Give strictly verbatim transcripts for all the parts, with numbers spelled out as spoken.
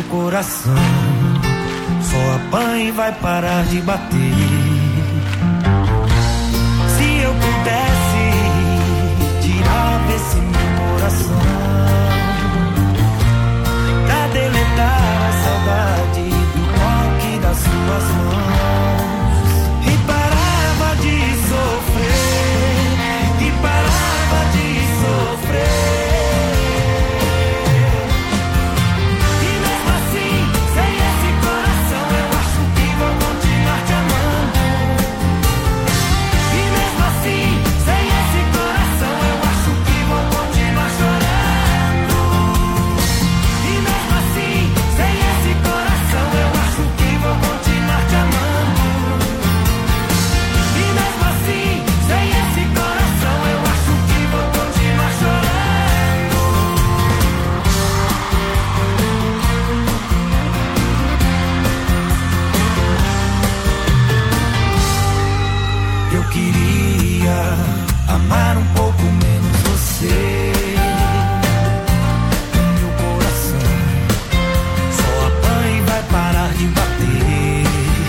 coração só apanha e vai parar de bater. Se eu pudesse, tirava esse meu coração pra deletar a saudade do toque das suas mãos. E parava de sofrer, e parava de sofrer. Amar um pouco menos você. Meu coração só apanha e vai parar de bater.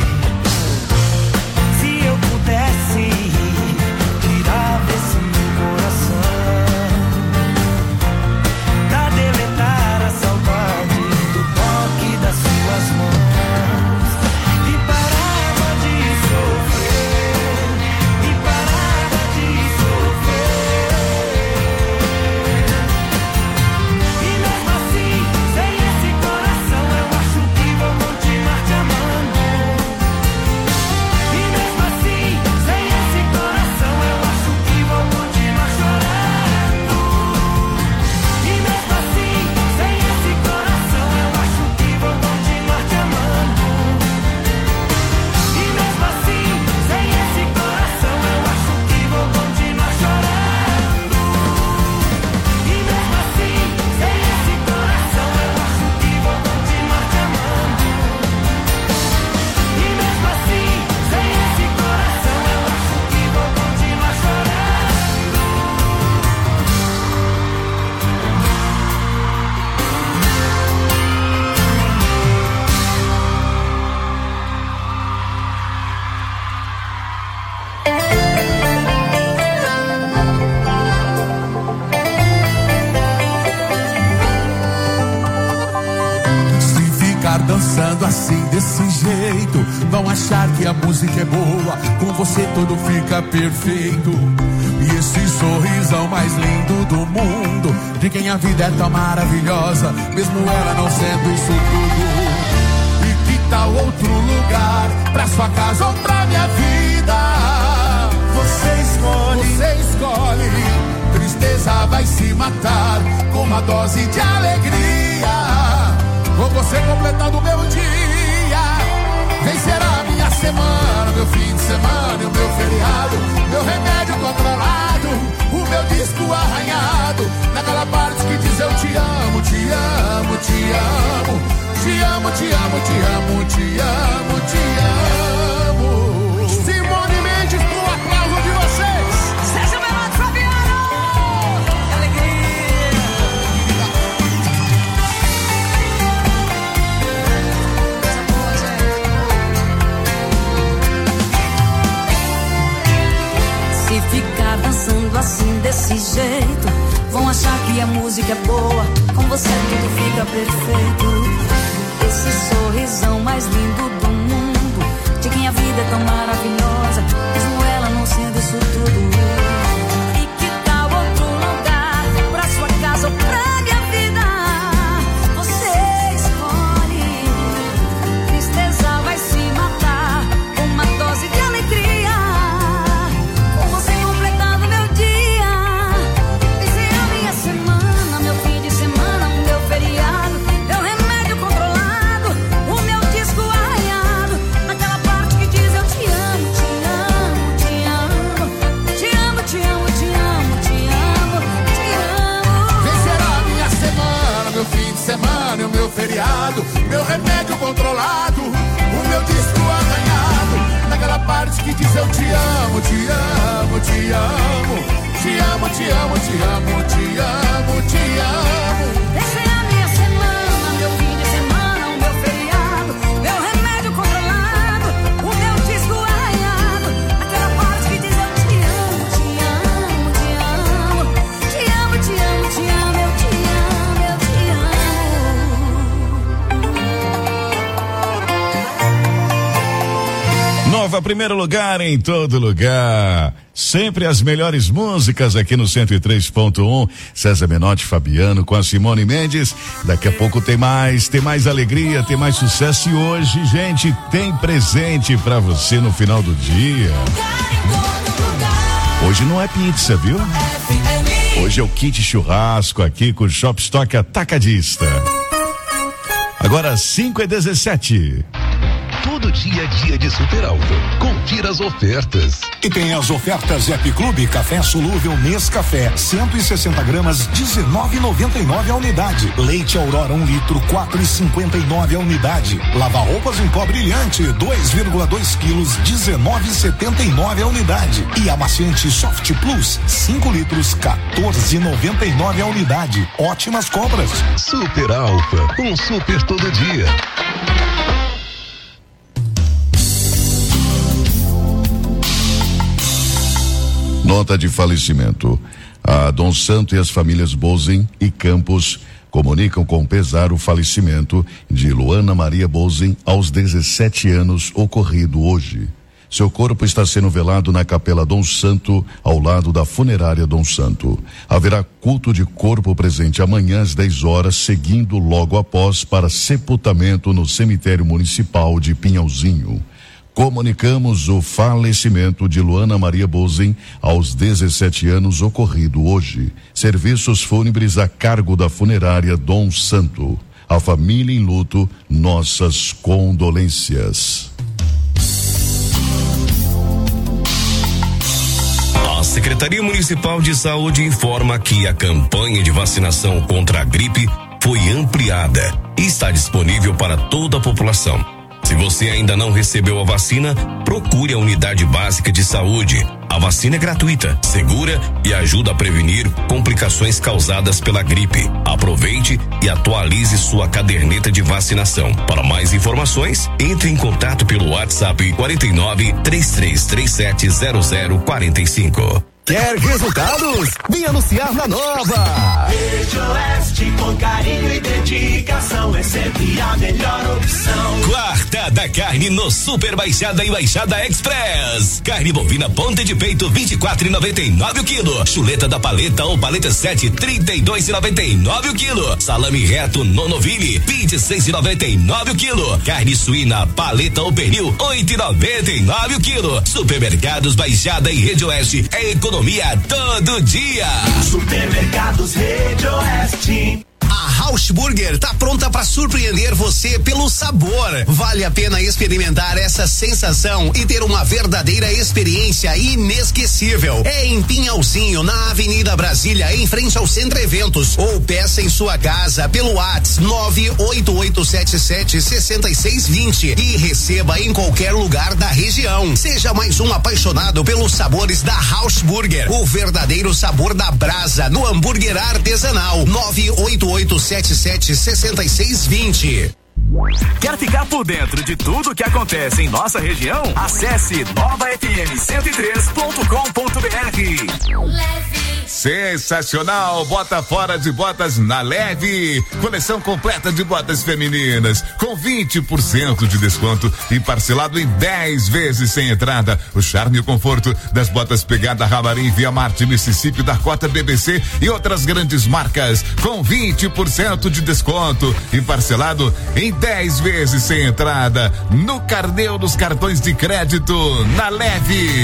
Se eu pudesse, tirava esse meu coração pra deletar a saudade do toque das suas mãos. E parava de sofrer, e parava de dançando assim, desse jeito, vão achar que a música é boa, com você tudo fica perfeito. E esse sorrisão mais lindo do mundo, de quem a vida é tão maravilhosa, mesmo ela não sendo isso tudo. E que tal outro lugar, pra sua casa ou pra minha vida? Você escolhe, você escolhe. Tristeza vai se matar com uma dose de alegria. Com você completando o meu dia, vencerá a minha semana, meu fim de semana e o meu feriado, meu remédio controlado, o meu disco arranhado, naquela parte que diz eu te amo, te amo, te amo, te amo, te amo, te amo, te amo, te amo. Simone Mendes, pro aplauso de vocês. Seja o melhor de Fabiano. Que alegria. Se ficar dançando assim, desse jeito, vão achar que a música é boa, com você tudo fica perfeito. Esse sorrisão mais lindo do mundo, de quem a vida é tão maravilhosa, mesmo ela não sendo isso tudo. E que tal outro lugar, pra sua casa ou pra minha vida? Você escolhe. Tristeza vai se matar com uma dose de alegria. Com você completando meu dia, vencer a minha semana, meu fim de semana, o meu feriado, meu remédio controlado, o meu disco arranhado, naquela parte que diz eu te amo, te amo, te amo, te amo, te amo, te amo, te amo, te amo. Vencerá a minha semana, meu fim de semana e o meu feriado, meu remédio controlado, o meu disco arranhado, naquela parte que diz eu te amo, te amo, te amo, te amo, te amo, te amo, te amo, te amo. Vencer a minha semana, meu fim de semana, o Nova, primeiro lugar em todo lugar. Sempre as melhores músicas aqui no cento e três ponto um. César Menotti, Fabiano com a Simone Mendes. Daqui a pouco tem mais, tem mais alegria, tem mais sucesso. E hoje, gente, tem presente pra você no final do dia. Hoje não é pizza, viu? Hoje é o kit churrasco aqui com o Shop Stock Atacadista. Agora cinco e dezessete. Todo dia é dia de Super Alto. Confira as ofertas. E tem as ofertas App Clube Café Solúvel Nescafé, cento e sessenta gramas, dezenove e noventa e nove a unidade. Leite Aurora um litro, quatro e cinquenta e nove a unidade. Lava roupas em pó brilhante, dois vírgula dois quilos, dezenove e setenta e nove a unidade. E amaciante Soft Plus, cinco litros, quatorze e noventa e nove a unidade. Ótimas compras. Super Alfa, um super todo dia. Nota de falecimento. A Dom Santo e as famílias Bozen e Campos comunicam com pesar o falecimento de Luana Maria Bozen aos dezessete anos, ocorrido hoje. Seu corpo está sendo velado na Capela Dom Santo, ao lado da funerária Dom Santo. Haverá culto de corpo presente amanhã às dez horas, seguindo logo após para sepultamento no cemitério municipal de Pinhalzinho. Comunicamos o falecimento de Luana Maria Bozen aos dezessete anos, ocorrido hoje. Serviços fúnebres a cargo da funerária Dom Santo. A família em luto, nossas condolências. A Secretaria Municipal de Saúde informa que a campanha de vacinação contra a gripe foi ampliada e está disponível para toda a população. Se você ainda não recebeu a vacina, procure a unidade básica de saúde. A vacina é gratuita, segura e ajuda a prevenir complicações causadas pela gripe. Aproveite e atualize sua caderneta de vacinação. Para mais informações, entre em contato pelo WhatsApp quarenta e nove, três três três sete, zero zero quatro cinco. Quer resultados? Vem anunciar na Nova! Rede Oeste, com carinho e dedicação, é sempre a melhor opção. Quarta da carne no Super Baixada e Baixada Express. Carne bovina ponta de peito vinte e quatro e noventa e nove o quilo. Chuleta da paleta ou paleta sete trinta e dois e noventa e nove o quilo. Salame reto nonoville vinte e seis e noventa e nove o quilo. Carne suína paleta ou pernil oito e noventa e nove o quilo. Supermercados Baixada e Rede Oeste é economia todo dia. Supermercados Rede Oeste. A House Burger tá pronta para surpreender você pelo sabor. Vale a pena experimentar essa sensação e ter uma verdadeira experiência inesquecível. É em Pinhalzinho, na Avenida Brasília, em frente ao Centro Eventos. Ou peça em sua casa pelo WhatsApp nove oito oito sete sete, seis seis dois zero e receba em qualquer lugar da região. Seja mais um apaixonado pelos sabores da House Burger. O verdadeiro sabor da brasa no hambúrguer artesanal. nove oito oito sete sete, seis seis dois zero. Quer ficar por dentro de tudo que acontece em nossa região? Acesse nova f m cento e três ponto com ponto b r. Sensacional! Bota fora de botas na Leve. Coleção completa de botas femininas com vinte por cento de desconto e parcelado em dez vezes sem entrada. O charme e o conforto das botas Pegada Ramarim, Via Marte, Mississippi, Dakota, B B C e outras grandes marcas com vinte por cento de desconto e parcelado em dez vezes sem entrada no carnê dos cartões de crédito na Leve.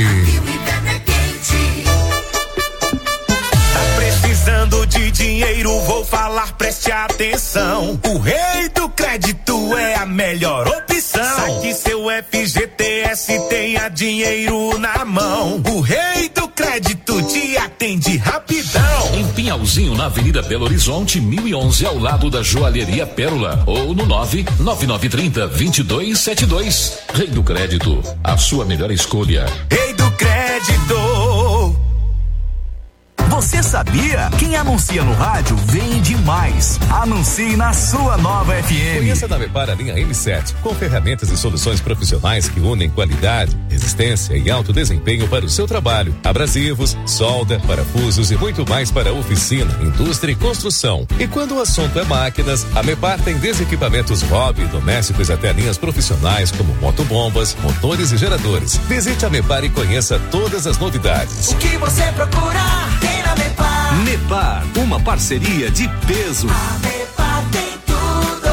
Precisando de dinheiro, vou falar, preste atenção. O Rei do Crédito é a melhor opção. Saque seu F G T S, tenha dinheiro na mão. O Rei do Crédito te atende rapidão. Em Pinhalzinho, na Avenida Belo Horizonte, mil e onze, ao lado da Joalheria Pérola. Ou no nove nove nove três zero, dois dois sete dois. Rei do Crédito, a sua melhor escolha. Rei do Crédito. Você sabia? Quem anuncia no rádio vende mais. Anuncie na sua nova F M. Conheça da Mepar a linha M sete, com ferramentas e soluções profissionais que unem qualidade, resistência e alto desempenho para o seu trabalho. Abrasivos, solda, parafusos e muito mais para oficina, indústria e construção. E quando o assunto é máquinas, a Mepar tem desde equipamentos hobby e domésticos até linhas profissionais como motobombas, motores e geradores. Visite a Mepar e conheça todas as novidades. O que você procurar tem na Mepar. Mepar, uma parceria de peso. A Mepar tem tudo.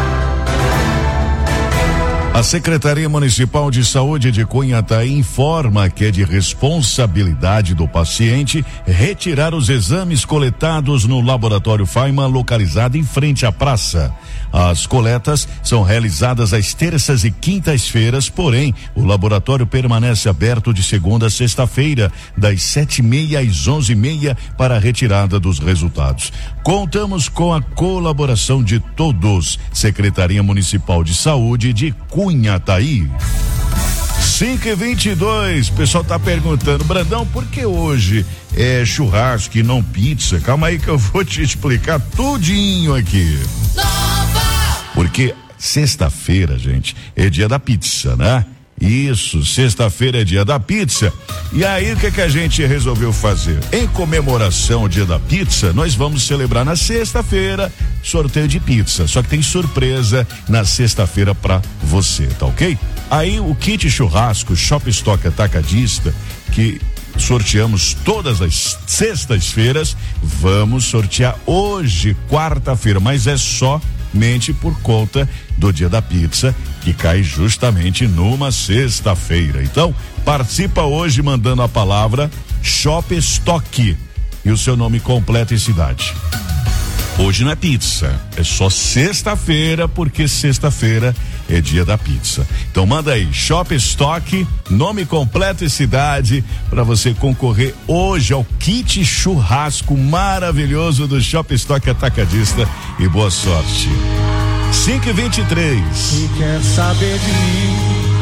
A Secretaria Municipal de Saúde de Cunhataí informa que é de responsabilidade do paciente retirar os exames coletados no laboratório Faima, localizado em frente à praça. As coletas são realizadas às terças e quintas-feiras, porém, o laboratório permanece aberto de segunda a sexta-feira, das sete e meia às onze e meia, para a retirada dos resultados. Contamos com a colaboração de todos. Secretaria Municipal de Saúde de Cunhataí. cinco e vinte e dois, o pessoal tá perguntando, Brandão, por que hoje é churrasco e não pizza? Calma aí que eu vou te explicar tudinho aqui. Porque sexta-feira, gente, é dia da pizza, né? Isso, sexta-feira é dia da pizza. E aí o que que a gente resolveu fazer? Em comemoração ao dia da pizza, nós vamos celebrar na sexta-feira sorteio de pizza. Só que tem surpresa na sexta-feira pra você, tá ok? Aí o kit churrasco Shop Stock Atacadista, que sorteamos todas as sextas-feiras, vamos sortear hoje, quarta-feira, mas é só mente por conta do dia da pizza, que cai justamente numa sexta-feira. Então, participa hoje mandando a palavra Shop Stock e o seu nome completo e cidade. Hoje não é pizza, é só sexta-feira, porque sexta-feira é dia da pizza. Então manda aí, Shop Stock, nome completo e cidade, para você concorrer hoje ao kit churrasco maravilhoso do Shop Stock Atacadista, e boa sorte. cinco e vinte e três. Se quer saber de mim,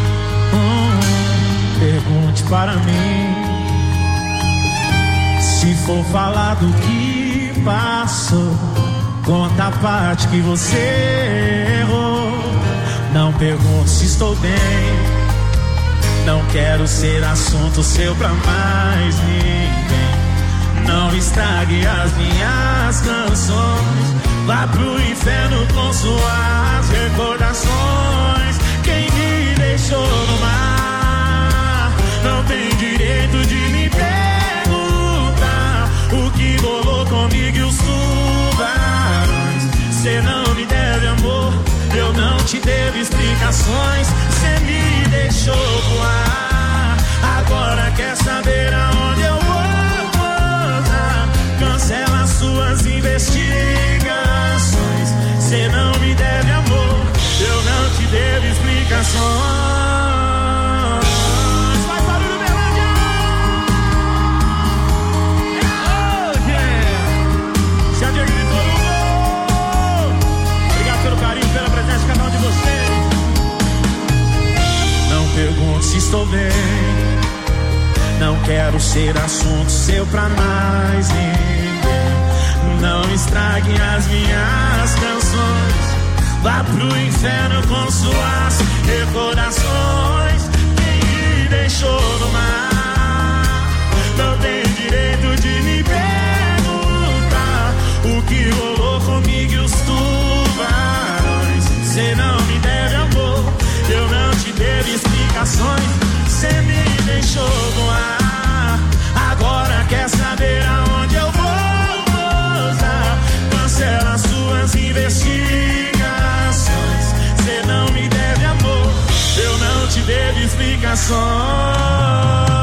hum, pergunte para mim. Se for falar do que passou, conta a parte que você errou. Não pergunte se estou bem, não quero ser assunto seu pra mais ninguém. Não estrague as minhas canções, vá pro inferno com suas recordações. Quem me deixou no mar não tem direito de me perguntar o que rolou comigo e os tubarões. Cê não me deve amor, eu não te devo explicações. Cê me deixou voar, agora quer saber aonde eu vou pousar. Cancela suas investigações. Cê não me deve amor, eu não te devo explicações. Pergunto se estou bem, não quero ser assunto seu pra mais ninguém. Não estrague as minhas canções, vá pro inferno com suas recordações. Quem me deixou no mar não tem direito de me perguntar o que rolou comigo e os tubarões. Cê não me deve amor, eu não te devo explicações. Cê me deixou voar, agora quer saber aonde eu vou pousar. Cancela suas investigações. Cê não me deve amor, eu não te devo explicações.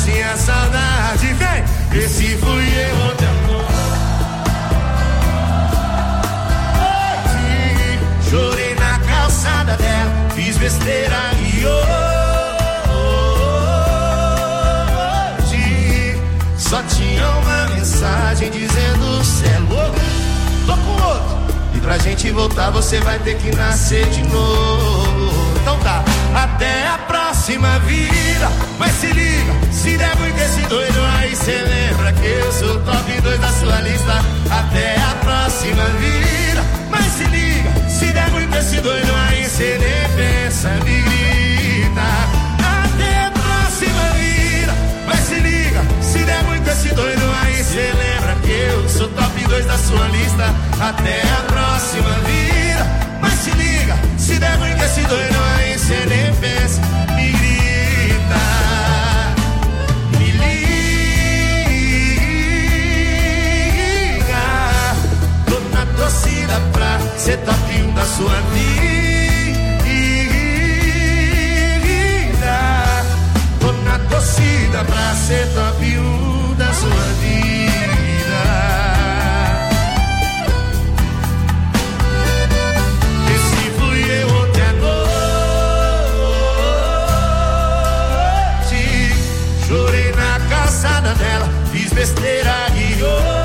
assim a saudade vem. Esse fui eu ontem à noite. Chorei na calçada dela, fiz besteira e hoje só tinha uma mensagem dizendo: cê é louco, tô com outro. E pra gente voltar você vai ter que nascer de novo. Então tá, até a próxima vida. Mas se liga, se der muito esse doido aí cê lembra que eu sou o top dois da sua lista. Até a próxima vida. Mas se liga, se der muito esse doido aí cê nem pensa, me grita. Até a próxima vida. Mas se liga, se der muito esse doido aí cê lembra que eu sou top dois da sua lista. Até a próxima vida. Mas se liga, se der muito esse doido aí cê nem pensa, me grita. Me liga. Tô na torcida pra ser top um da sua vida. Tô na torcida pra ser top um da sua vida. Esse fui eu ontem à noite. Chorei na calçada dela, fiz besteira e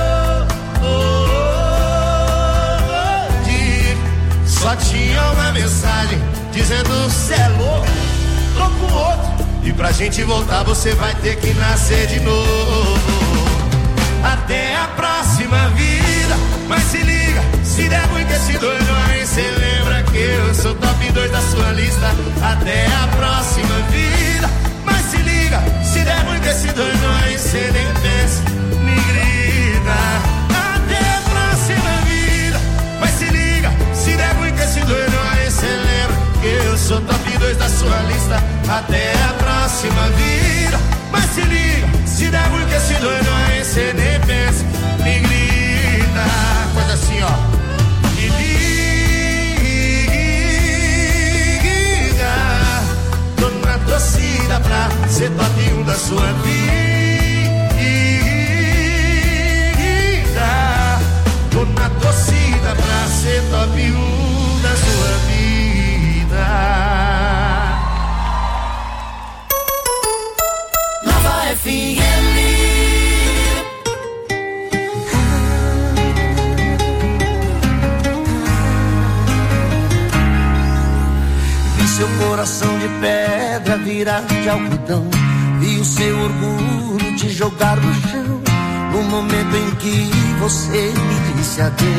hoje só tinha uma mensagem dizendo: cê é louco, tô com outro. E pra gente voltar você vai ter que nascer de novo. Até a próxima vida. Mas se liga, se der muito esse doido aí cê lembra que eu sou top dois da sua lista. Até a próxima vida. Mas se liga, se der muito esse doido aí cê nem pensa, me grita. Até a próxima vida. Mas se liga, se der muito esse doido aí cê lembra que eu sou top dois da sua lista. Até a próxima vida. Mas se liga, se der muito esse doido aí cê nem pensa, me grita. Coisa assim, ó. Me liga. Tô na torcida pra ser top um da sua vida. Tô na torcida pra ser top um da sua vida. Nova F M. Vi seu coração de pedra virar de algodão. Vi o seu orgulho te jogar no chão. No momento em que você me disse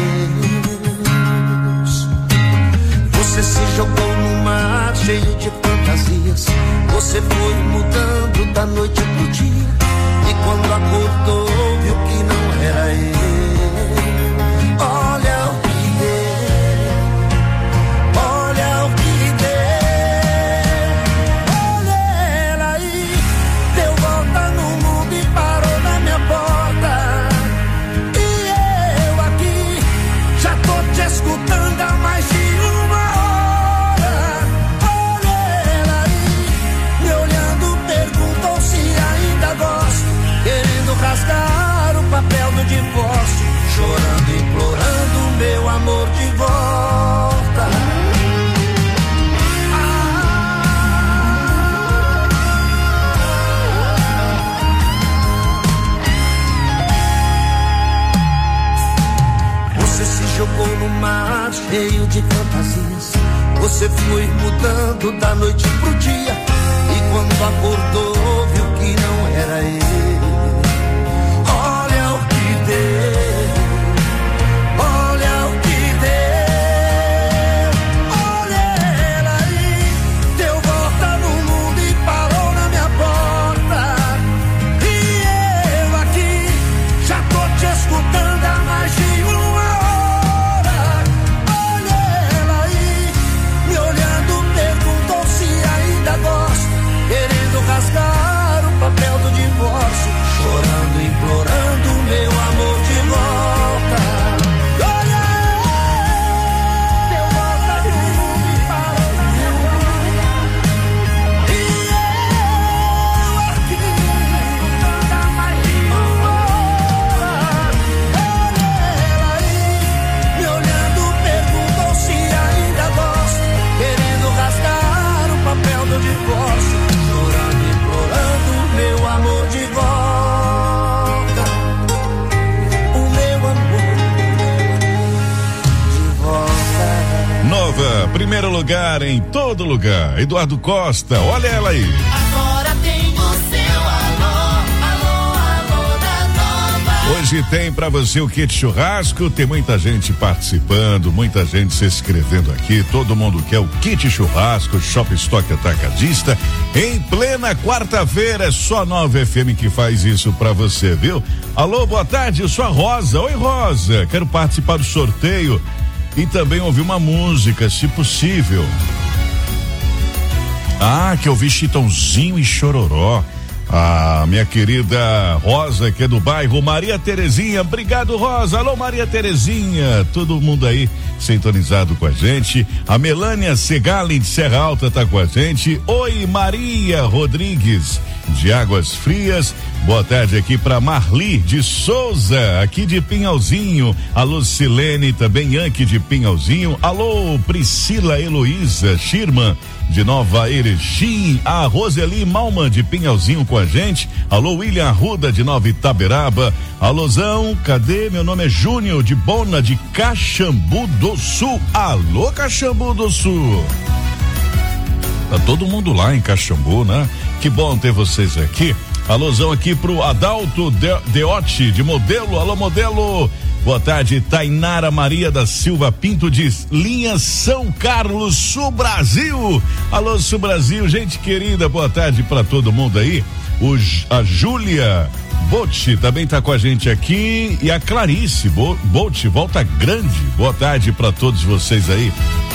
adeus. Você se jogou no mar cheio de fantasias. Você foi mudando da noite pro dia. E quando acordou viu que não era ele. Olha o que deu, olha o que deu. Olha ela aí, deu volta no mundo e parou na minha porta. E eu aqui, já tô te escutando há mais de uma hora. Olha ela aí, me olhando, perguntou se ainda gosto. Querendo rasgar o papel do divórcio. Chorando, implorando meu amor de volta. Você se jogou no mar cheio de fantasias. Você foi mudando da noite pro dia. E quando acordou viu que não era ele. Olha o que deu, olha o que deu. Olha ela aí, deu volta no mundo e parou na minha porta. E eu aqui, já tô te escutando há mais de uma hora. Olha ela aí, me olhando, perguntou se ainda gosto. Querendo rasgar o papel do divórcio. Nova, primeiro lugar em todo lugar. Eduardo Costa, olha ela aí. Agora tem o seu alô, alô, alô da Nova. Hoje tem pra você o kit churrasco, tem muita gente participando, muita gente se inscrevendo aqui, todo mundo quer o kit churrasco, Shop Stock Atacadista, em plena quarta-feira, é só Nova F M que faz isso pra você, viu? Alô, boa tarde, eu sou a Rosa. Oi, Rosa, quero participar do sorteio e também ouvir uma música, se possível. Ah, que eu vi Chitãozinho e Chororó. Ah, minha querida Rosa, que é do bairro Maria Terezinha. Obrigado, Rosa. Alô, Maria Terezinha. Todo mundo aí sintonizado com a gente. A Melânia Segalin de Serra Alta tá com a gente. Oi, Maria Rodrigues de Águas Frias. Boa tarde aqui para Marli de Souza, aqui de Pinhalzinho. Alô, Silene, também Yankee de Pinhalzinho. Alô, Priscila Heloísa Schirman de Nova Erechim. A Roseli Malman de Pinhalzinho com a gente. Alô, William Arruda de Nova Itaberaba. Alôzão, cadê? Meu nome é Júnior de Bona de Caxambu do Sul. Alô, Caxambu do Sul. Tá todo mundo lá em Caxambu, né? Que bom ter vocês aqui. Alôzão aqui pro Adalto De- Deotti de Modelo. Alô, Modelo. Boa tarde, Tainara Maria da Silva Pinto de Linha São Carlos, Sul Brasil. Alô, Sul Brasil, gente querida, boa tarde pra todo mundo aí. O, a Júlia Botti também tá com a gente aqui e a Clarice Bo, Botti, Volta Grande. Boa tarde pra todos vocês aí.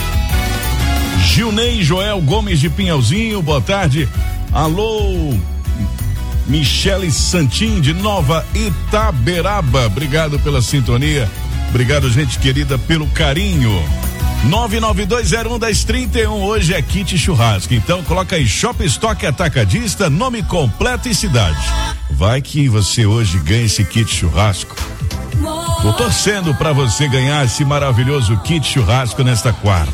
Gilney Joel Gomes de Pinhalzinho, boa tarde. Alô, Michele Santin de Nova Itaberaba, obrigado pela sintonia, obrigado, gente querida, pelo carinho. nove nove dois zero um, um zero três um, hoje é kit churrasco, então coloca aí Shop Stock Atacadista, nome completo e cidade. Vai que você hoje ganha esse kit churrasco. Tô torcendo pra você ganhar esse maravilhoso kit churrasco nesta quarta.